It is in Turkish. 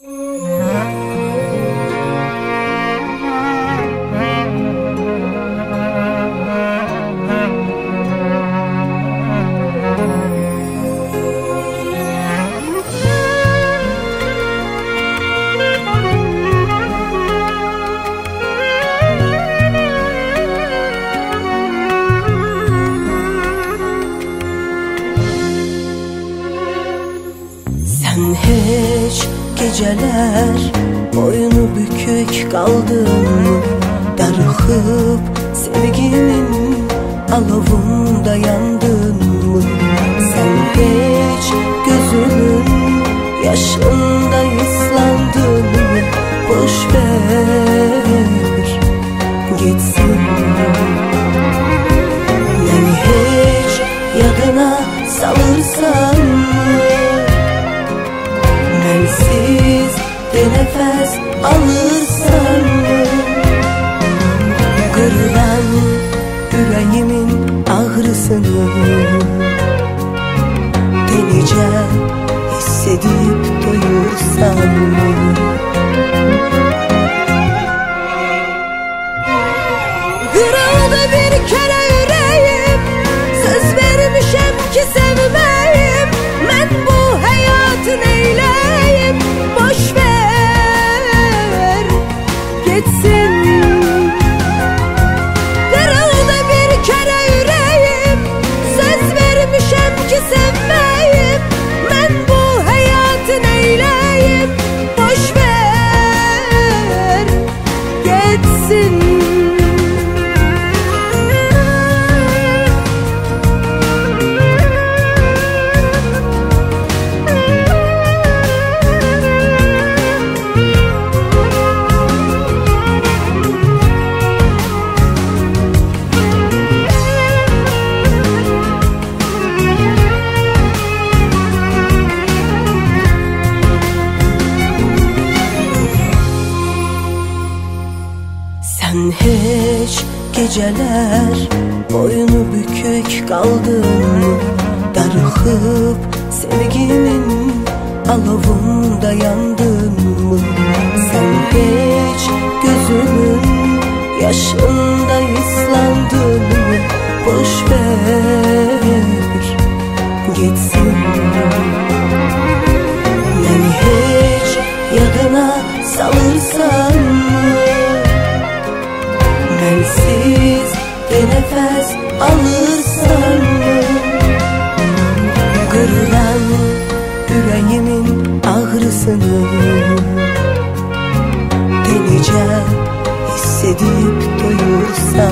Sen hiç geceler boynu bükük kaldın mı? Darıkıp sevgimin alovunda yandın mı? Sen hiç gözünün yaşında ıslandın mı? Boş ver gitsin. Beni hiç yadına salırsan mı? Bensiz bir nefes alırsan mı? Kırılan yüreğimin ağrısını delice hissedip doyursan mı? Kırıldı bir kere yüreğim, söz vermişim ki sevmeyim. Ben bu hayatın eyleyim, boş ver gitsin. Kırıldı bir kere yüreğim, söz vermişim ki sevmeyim. Ben bu hayatın eyleyim, boş ver gitsin. Sen hiç geceler boynu bükük kaldın mı? Darıkıp sevgimin alovunda yandın mı? Sen hiç gözünün yaşında ıslandın mı? Boş ver gitsin. Beni hiç yadına salırsan mı? Bensiz bir nefes alırsan mı? Kırılan yüreğimin ağrısını delice hissedip doyursan